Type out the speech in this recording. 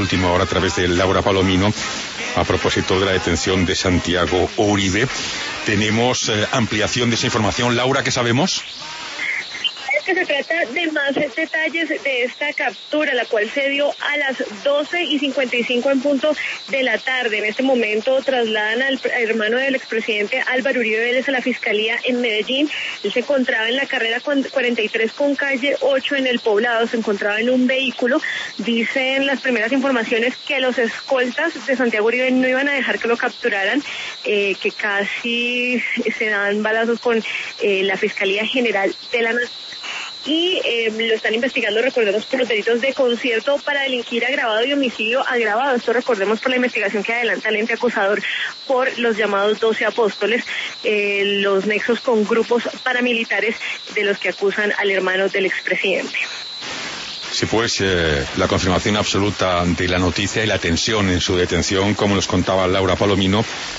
última hora a través de Laura Palomino a propósito de la detención de Santiago Uribe. Tenemos ampliación de esa información. Laura, ¿qué sabemos? Que se trata de más detalles de esta captura, la cual se dio a las 12:55 en punto de la tarde. En este momento trasladan al hermano del expresidente Álvaro Uribe Vélez a la Fiscalía en Medellín. Él se encontraba en la carrera 43 con calle 8 en el Poblado, se encontraba en un vehículo. Dicen las primeras informaciones que los escoltas de Santiago Uribe no iban a dejar que lo capturaran, que casi se dan balazos con la Fiscalía General de la Nación. Y lo están investigando, recordemos, por los delitos de concierto para delinquir agravado y homicidio agravado. Esto recordemos por la investigación que adelanta el ente acusador por los llamados 12 apóstoles, los nexos con grupos paramilitares de los que acusan al hermano del expresidente. Sí, pues la confirmación absoluta de la noticia y la tensión en su detención, como nos contaba Laura Palomino.